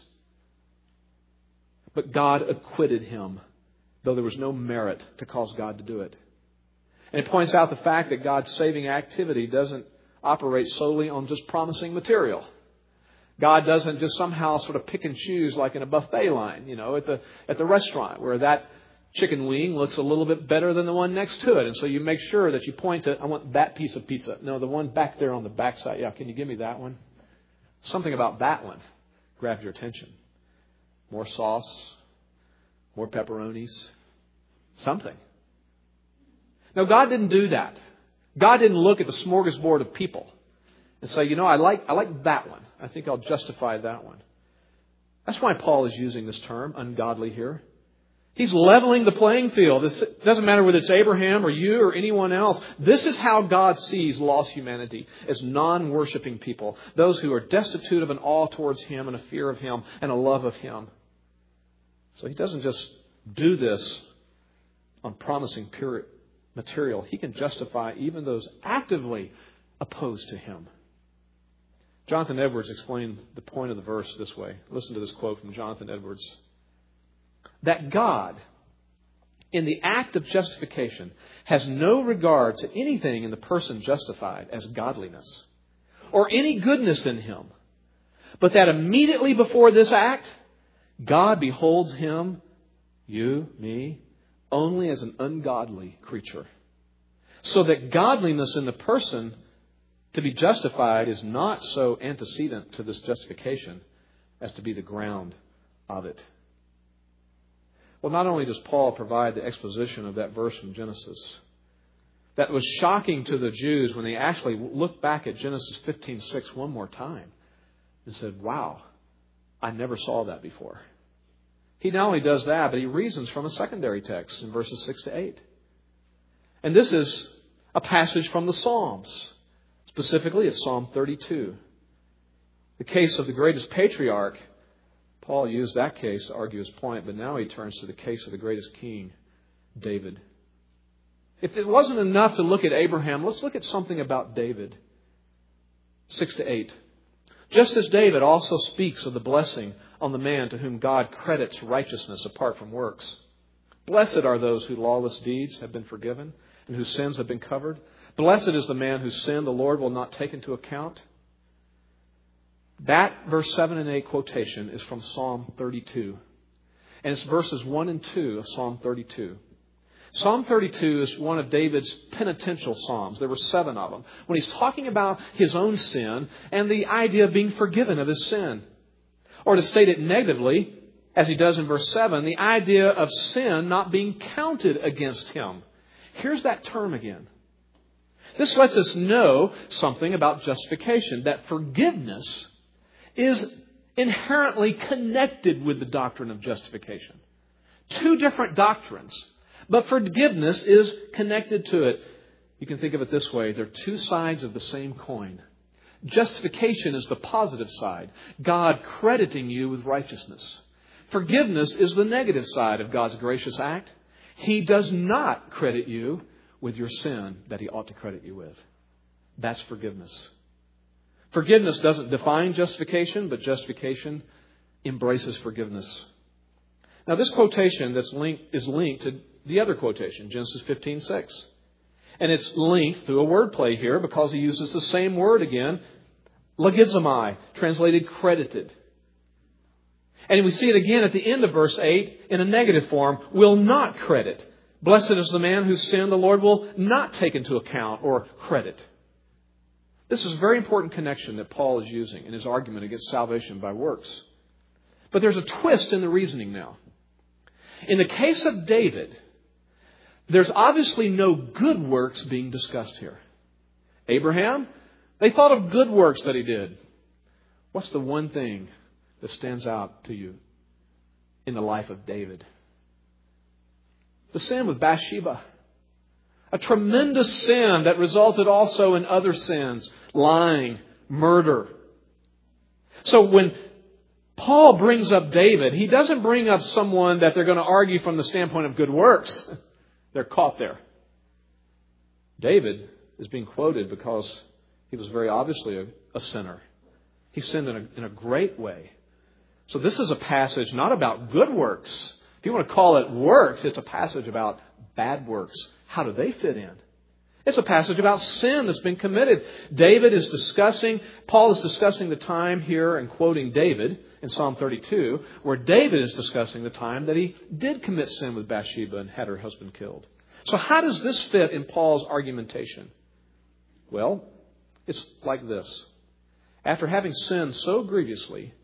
Speaker 1: But God acquitted him, though there was no merit to cause God to do it. And it points out the fact that God's saving activity doesn't operate solely on just promising material. God doesn't just somehow sort of pick and choose like in a buffet line, at the restaurant where that chicken wing looks a little bit better than the one next to it. And so you make sure that you point to, I want that piece of pizza. No, the one back there on the backside. Yeah, can you give me that one? Something about that one grabs your attention. More sauce, more pepperonis, something. No, God didn't do that. God didn't look at the smorgasbord of people and say, I like that one. I think I'll justify that one. That's why Paul is using this term, ungodly, here. He's leveling the playing field. It doesn't matter whether it's Abraham or you or anyone else. This is how God sees lost humanity, as non-worshiping people. Those who are destitute of an awe towards Him and a fear of Him and a love of Him. So He doesn't just do this on promising pure material. He can justify even those actively opposed to Him. Jonathan Edwards explained the point of the verse this way. Listen to this quote from Jonathan Edwards. That God, in the act of justification, has no regard to anything in the person justified as godliness or any goodness in him, but that immediately before this act, God beholds him, you, me, only as an ungodly creature. So that godliness in the person to be justified is not so antecedent to this justification as to be the ground of it. Well, not only does Paul provide the exposition of that verse from Genesis, that was shocking to the Jews when they actually looked back at Genesis 15:6 one more time and said, wow, I never saw that before. He not only does that, but he reasons from a secondary text in verses 6 to 8. And this is a passage from the Psalms. Specifically, it's Psalm 32. The case of the greatest patriarch. Paul used that case to argue his point, but now he turns to the case of the greatest king, David. If it wasn't enough to look at Abraham, let's look at something about David. 6 to 8. Just as David also speaks of the blessing on the man to whom God credits righteousness apart from works. Blessed are those whose lawless deeds have been forgiven and whose sins have been covered. Blessed is the man whose sin the Lord will not take into account. That verse 7 and 8 quotation is from Psalm 32. And it's verses 1 and 2 of Psalm 32. Psalm 32 is one of David's penitential psalms. There were 7 of them. When he's talking about his own sin and the idea of being forgiven of his sin. Or to state it negatively, as he does in verse 7, the idea of sin not being counted against him. Here's that term again. This lets us know something about justification, that forgiveness is inherently connected with the doctrine of justification. 2 different doctrines, but forgiveness is connected to it. You can think of it this way. They're 2 sides of the same coin. Justification is the positive side, God crediting you with righteousness. Forgiveness is the negative side of God's gracious act. He does not credit you with your sin that He ought to credit you with. That's forgiveness. Forgiveness doesn't define justification, but justification embraces forgiveness. Now, this quotation is linked to the other quotation, Genesis 15:6. And it's linked through a wordplay here because he uses the same word again, logizomai, translated credited. And we see it again at the end of verse 8 in a negative form, will not credit. Blessed is the man whose sin the Lord will not take into account or credit. This is a very important connection that Paul is using in his argument against salvation by works. But there's a twist in the reasoning now. In the case of David, there's obviously no good works being discussed here. Abraham, they thought of good works that he did. What's the one thing that stands out to you in the life of David? The sin with Bathsheba. A tremendous sin that resulted also in other sins, lying, murder. So when Paul brings up David, he doesn't bring up someone that they're going to argue from the standpoint of good works. They're caught there. David is being quoted because he was very obviously a sinner. He sinned in a great way. So this is a passage not about good works. If you want to call it works, it's a passage about bad works. How do they fit in? It's a passage about sin that's been committed. Paul is discussing the time here and quoting David in Psalm 32, where David is discussing the time that he did commit sin with Bathsheba and had her husband killed. So how does this fit in Paul's argumentation? Well, it's like this. After having sinned so grievously,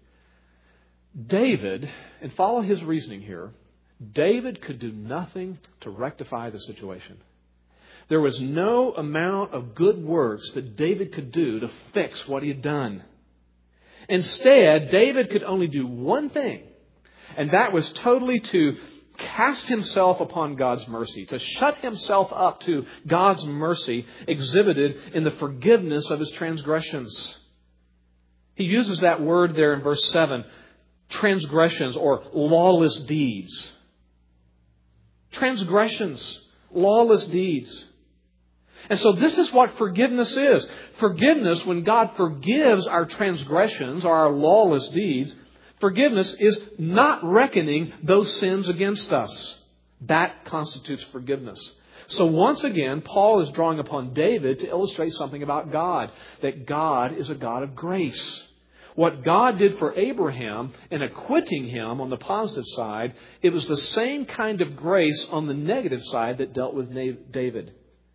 Speaker 1: David, and follow his reasoning here, David could do nothing to rectify the situation. There was no amount of good works that David could do to fix what he had done. Instead, David could only do one thing, and that was totally to cast himself upon God's mercy, to shut himself up to God's mercy exhibited in the forgiveness of his transgressions. He uses that word there in verse 7, transgressions or lawless deeds. Transgressions, lawless deeds. And so this is what forgiveness is. Forgiveness, when God forgives our transgressions or our lawless deeds, forgiveness is not reckoning those sins against us. That constitutes forgiveness. So once again, Paul is drawing upon David to illustrate something about God, that God is a God of grace. What God did for Abraham in acquitting him on the positive side, it was the same kind of grace on the negative side that dealt with David.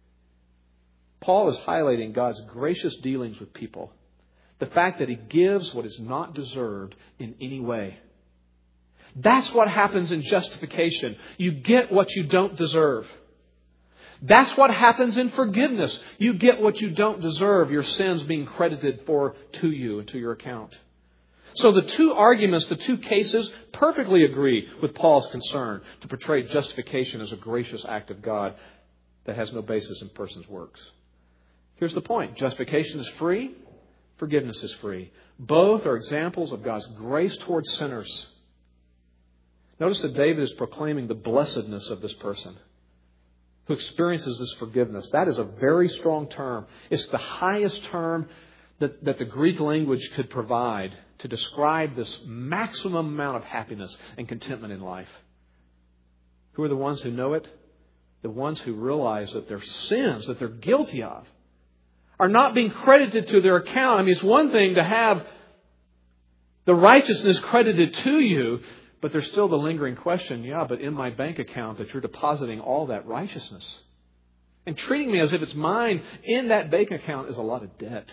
Speaker 1: Paul is highlighting God's gracious dealings with people. The fact that He gives what is not deserved in any way. That's what happens in justification. You get what you don't deserve. That's what happens in forgiveness. You get what you don't deserve, your sins being credited to you and to your account. So the 2 arguments, the 2 cases, perfectly agree with Paul's concern to portray justification as a gracious act of God that has no basis in person's works. Here's the point. Justification is free. Forgiveness is free. Both are examples of God's grace towards sinners. Notice that David is proclaiming the blessedness of this person who experiences this forgiveness. That is a very strong term. It's the highest term that the Greek language could provide to describe this maximum amount of happiness and contentment in life. Who are the ones who know it? The ones who realize that their sins that they're guilty of are not being credited to their account. I mean, it's one thing to have the righteousness credited to you, But there's still the lingering question, yeah, but in my bank account that you're depositing all that righteousness and treating me as if it's mine, in that bank account is a lot of debt.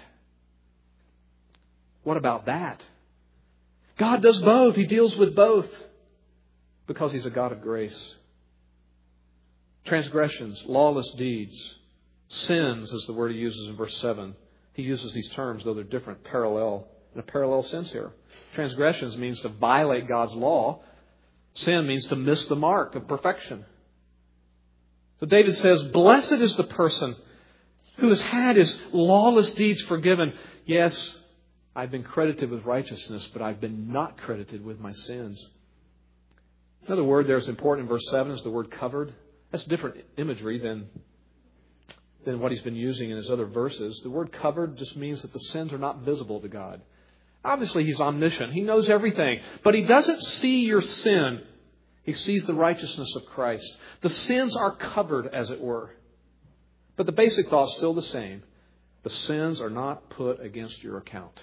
Speaker 1: What about that? God does both. He deals with both because He's a God of grace. Transgressions, lawless deeds, sins is the word He uses in verse 7. He uses these terms, though they're different, parallel, in a parallel sense here. Transgressions means to violate God's law. Sin means to miss the mark of perfection. So David says, blessed is the person who has had his lawless deeds forgiven. Yes, I've been credited with righteousness, but I've been not credited with my sins. Another word there is important in verse 7 is the word covered. That's different imagery than what he's been using in his other verses. The word covered just means that the sins are not visible to God. Obviously, He's omniscient. He knows everything. But He doesn't see your sin. He sees the righteousness of Christ. The sins are covered, as it were. But the basic thought is still the same. The sins are not put against your account.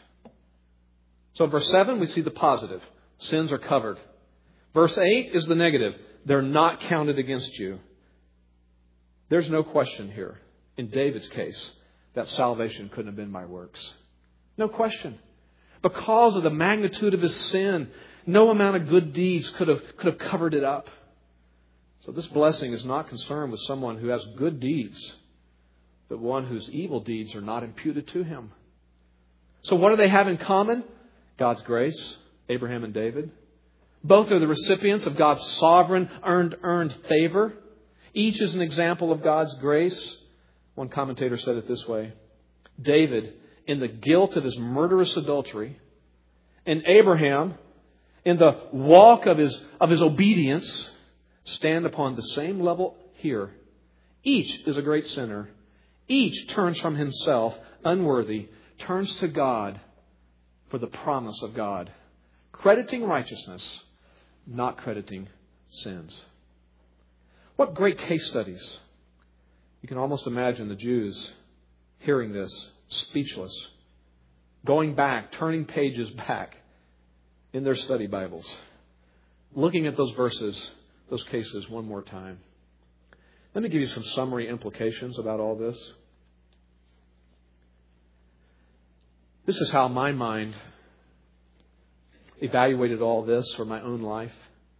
Speaker 1: So in verse 7, we see the positive. Sins are covered. Verse 8 is the negative. They're not counted against you. There's no question here, in David's case, that salvation couldn't have been by works. No question. Because of the magnitude of his sin, no amount of good deeds could have covered it up. So this blessing is not concerned with someone who has good deeds, but one whose evil deeds are not imputed to him. So what do they have in common? God's grace, Abraham and David. Both are the recipients of God's sovereign, earned favor. Each is an example of God's grace. One commentator said it this way. David, in the guilt of his murderous adultery, and Abraham, in the walk of his obedience, stand upon the same level here. Each is a great sinner. Each turns from himself, unworthy, turns to God for the promise of God, crediting righteousness, not crediting sins. What great case studies. You can almost imagine the Jews hearing this, speechless, going back, turning pages back in their study Bibles, looking at those verses, those cases one more time. Let me give you some summary implications about all this. This is how my mind evaluated all this for my own life.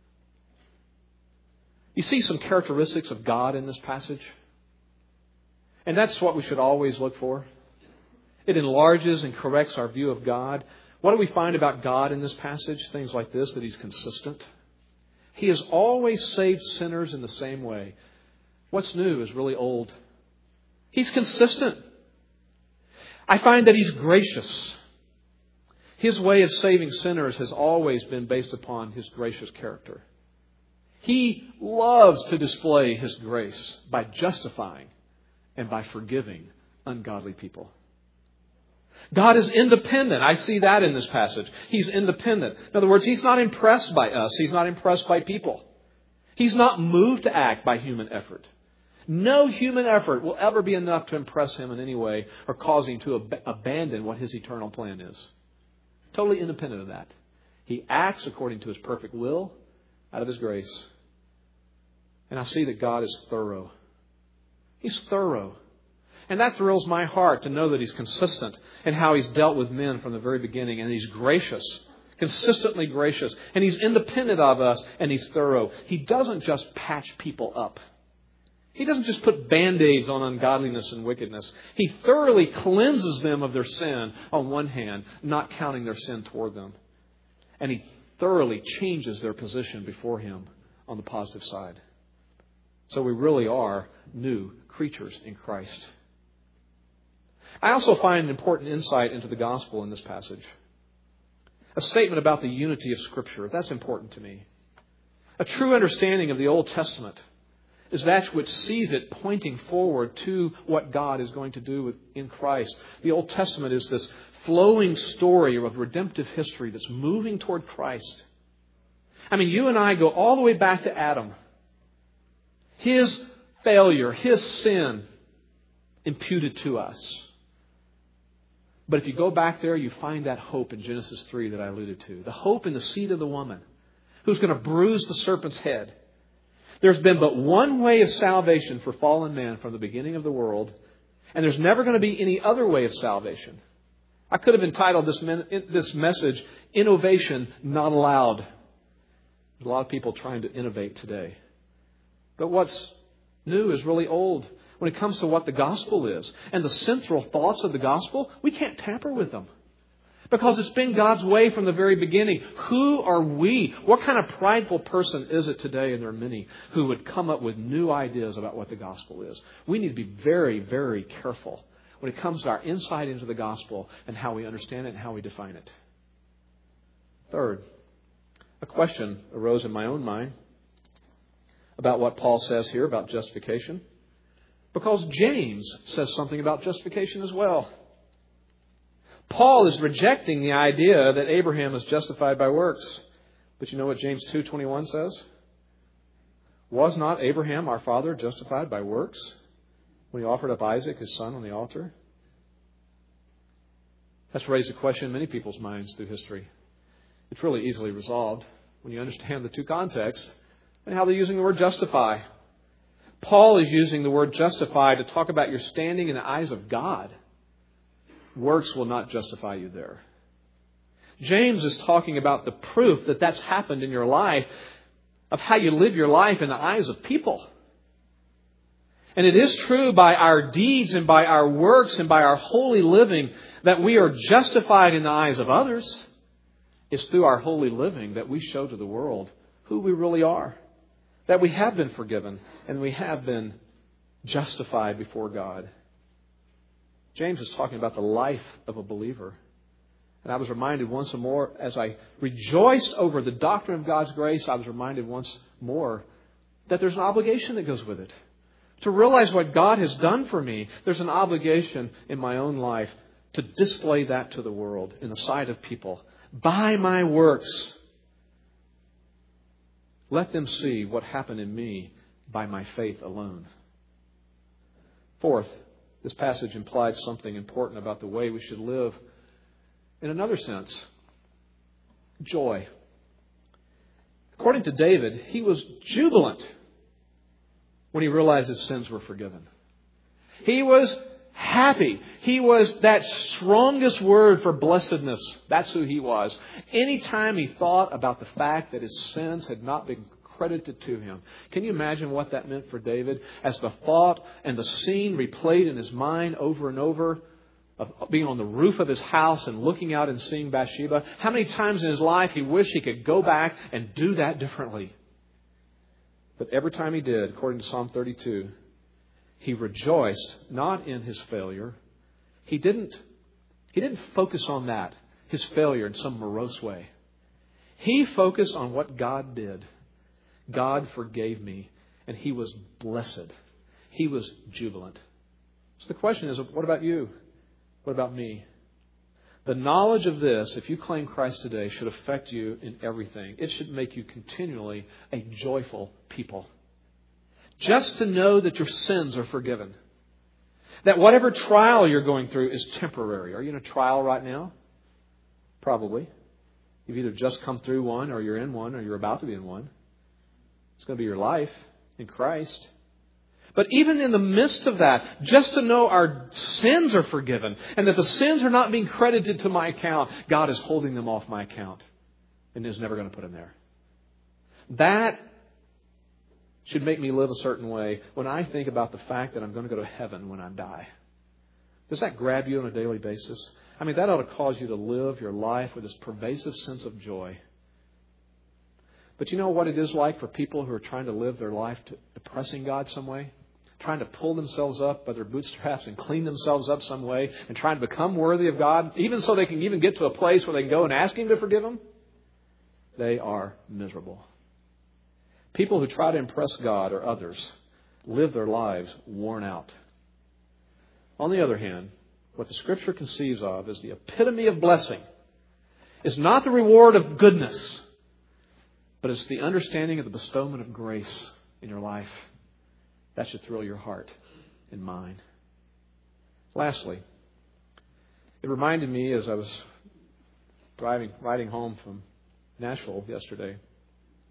Speaker 1: You see some characteristics of God in this passage. And that's what we should always look for. It enlarges and corrects our view of God. What do we find about God in this passage? Things like this, that He's consistent. He has always saved sinners in the same way. What's new is really old. He's consistent. I find that He's gracious. His way of saving sinners has always been based upon His gracious character. He loves to display His grace by justifying and by forgiving ungodly people. God is independent. I see that in this passage. He's independent. In other words, He's not impressed by us. He's not impressed by people. He's not moved to act by human effort. No human effort will ever be enough to impress Him in any way or cause Him to abandon what His eternal plan is. Totally independent of that. He acts according to His perfect will, out of His grace. And I see that God is thorough. He's thorough. And that thrills my heart to know that He's consistent in how He's dealt with men from the very beginning. And He's gracious, consistently gracious. And He's independent of us, and He's thorough. He doesn't just patch people up. He doesn't just put Band-Aids on ungodliness and wickedness. He thoroughly cleanses them of their sin on one hand, not counting their sin toward them. And He thoroughly changes their position before Him on the positive side. So we really are new creatures in Christ. I also find an important insight into the gospel in this passage. A statement about the unity of Scripture. That's important to me. A true understanding of the Old Testament is that which sees it pointing forward to what God is going to do in Christ. The Old Testament is this flowing story of redemptive history that's moving toward Christ. I mean, you and I go all the way back to Adam. His failure, his sin imputed to us. But if you go back there, you find that hope in Genesis 3 that I alluded to. The hope in the seed of the woman, who's going to bruise the serpent's head. There's been but one way of salvation for fallen man from the beginning of the world, and there's never going to be any other way of salvation. I could have entitled this message, Innovation Not Allowed. There's a lot of people trying to innovate today. But what's new is really old when it comes to what the gospel is. And the central thoughts of the gospel, we can't tamper with them. Because it's been God's way from the very beginning. Who are we? What kind of prideful person is it today, and there are many, who would come up with new ideas about what the gospel is? We need to be very, very careful when it comes to our insight into the gospel and how we understand it and how we define it. Third, a question arose in my own mind about what Paul says here about justification. Because James says something about justification as well. Paul is rejecting the idea that Abraham is justified by works. But you know what James 2:21 says? Was not Abraham, our father, justified by works when he offered up Isaac, his son, on the altar? That's raised a question in many people's minds through history. It's really easily resolved when you understand the two contexts and how they're using the word justify. Paul is using the word justify to talk about your standing in the eyes of God. Works will not justify you there. James is talking about the proof that that's happened in your life, of how you live your life in the eyes of people. And it is true by our deeds and by our works and by our holy living that we are justified in the eyes of others. It's through our holy living that we show to the world who we really are. That we have been forgiven and we have been justified before God. James is talking about the life of a believer. And I was reminded once more, as I rejoiced over the doctrine of God's grace, I was reminded once more that there's an obligation that goes with it. To realize what God has done for me, there's an obligation in my own life to display that to the world in the sight of people. By my works, let them see what happened in me by my faith alone. Fourth, this passage implies something important about the way we should live. In another sense, joy. According to David, he was jubilant when he realized his sins were forgiven. He was happy. He was that strongest word for blessedness. That's who he was. Anytime he thought about the fact that his sins had not been credited to him. Can you imagine what that meant for David? As the thought and the scene replayed in his mind over and over of being on the roof of his house and looking out and seeing Bathsheba. How many times in his life he wished he could go back and do that differently. But every time he did, according to Psalm 32, he rejoiced not in his failure. He didn't focus on that, his failure, in some morose way. He focused on what God did. God forgave me, and he was blessed. He was jubilant. So the question is, what about you? What about me? The knowledge of this, if you claim Christ today, should affect you in everything. It should make you continually a joyful people. Just to know that your sins are forgiven. That whatever trial you're going through is temporary. Are you in a trial right now? Probably. You've either just come through one, or you're in one, or you're about to be in one. It's going to be your life in Christ. But even in the midst of that, just to know our sins are forgiven and that the sins are not being credited to my account, God is holding them off my account and is never going to put them there. That should make me live a certain way when I think about the fact that I'm going to go to heaven when I die. Does that grab you on a daily basis? I mean, that ought to cause you to live your life with this pervasive sense of joy. But you know what it is like for people who are trying to live their life depressing God some way? Trying to pull themselves up by their bootstraps and clean themselves up some way and trying to become worthy of God, even so they can even get to a place where they can go and ask Him to forgive them? They are miserable. People who try to impress God or others live their lives worn out. On the other hand, what the Scripture conceives of as the epitome of blessing is not the reward of goodness, but it's the understanding of the bestowment of grace in your life. That should thrill your heart and mind. Lastly, it reminded me as I was riding home from Nashville yesterday,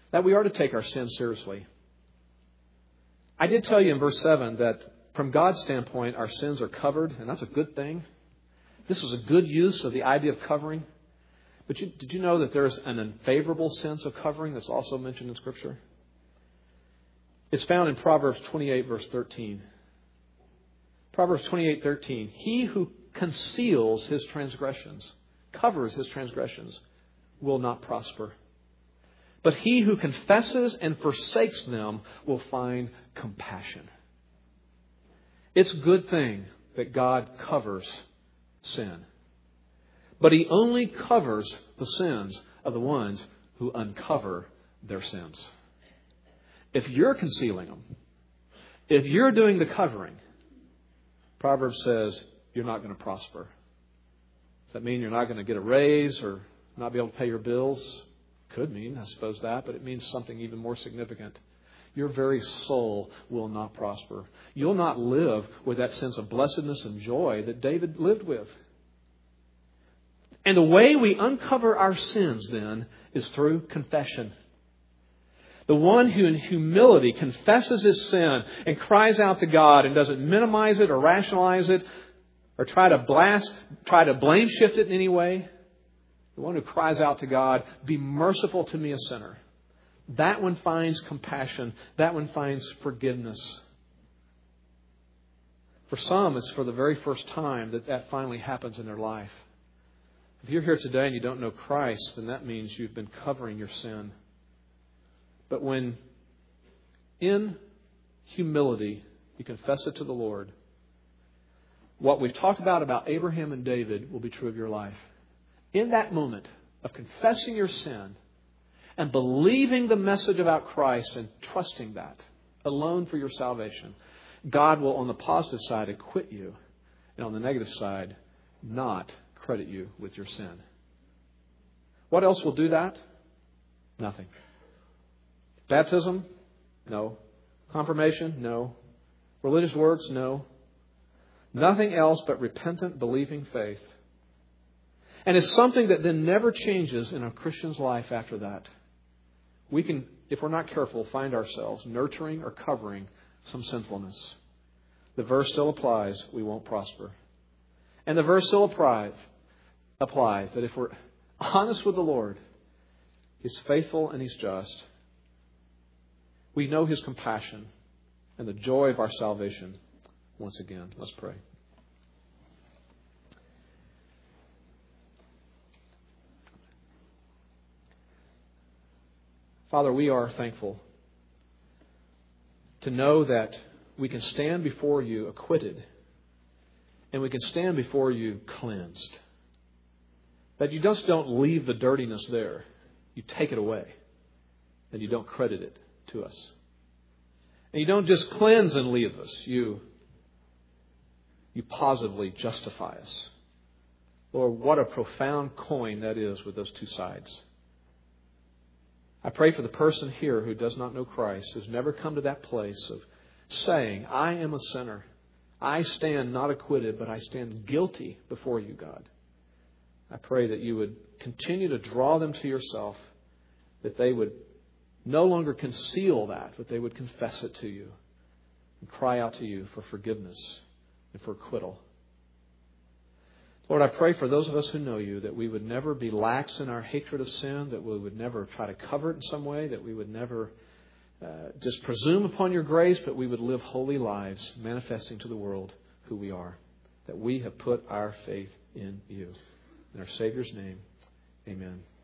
Speaker 1: that we are to take our sin seriously. I did tell you in verse 7 that from God's standpoint, our sins are covered, and that's a good thing. This is a good use of the idea of covering. But did you know that there's an unfavorable sense of covering that's also mentioned in Scripture? It's found in Proverbs 28, verse 13. Proverbs 28:13. He who conceals his transgressions, covers his transgressions, will not prosper. But he who confesses and forsakes them will find compassion. It's a good thing that God covers sin. But He only covers the sins of the ones who uncover their sins. If you're concealing them, if you're doing the covering, Proverbs says you're not going to prosper. Does that mean you're not going to get a raise or not be able to pay your bills? Could mean, I suppose that, but it means something even more significant. Your very soul will not prosper. You'll not live with that sense of blessedness and joy that David lived with. And the way we uncover our sins then is through confession. The one who in humility confesses his sin and cries out to God and doesn't minimize it or rationalize it or try to blame shift it in any way. The one who cries out to God, be merciful to me, a sinner. That one finds compassion. That one finds forgiveness. For some, it's for the very first time that finally happens in their life. If you're here today and you don't know Christ, then that means you've been covering your sin. But when in humility you confess it to the Lord, what we've talked about Abraham and David will be true of your life. In that moment of confessing your sin and believing the message about Christ and trusting that alone for your salvation, God will, on the positive side, acquit you, and on the negative side, not credit you with your sin. What else will do that? Nothing. Baptism? No. Confirmation? No. Religious works? No. Nothing else but repentant, believing faith. And it's something that then never changes in a Christian's life after that. We can, if we're not careful, find ourselves nurturing or covering some sinfulness. The verse still applies, we won't prosper. And the verse still applies that if we're honest with the Lord, He's faithful and He's just. We know His compassion and the joy of our salvation. Once again, let's pray. Father, we are thankful to know that we can stand before You acquitted and we can stand before You cleansed. That You just don't leave the dirtiness there. You take it away and You don't credit it to us. And You don't just cleanse and leave us. You positively justify us. Lord, what a profound coin that is with those two sides. I pray for the person here who does not know Christ, who's never come to that place of saying, I am a sinner. I stand not acquitted, but I stand guilty before You, God. I pray that You would continue to draw them to Yourself, that they would no longer conceal that, but they would confess it to You and cry out to You for forgiveness and for acquittal. Lord, I pray for those of us who know You that we would never be lax in our hatred of sin, that we would never try to cover it in some way, that we would never just presume upon Your grace, but we would live holy lives manifesting to the world who we are, that we have put our faith in You. In our Savior's name, amen.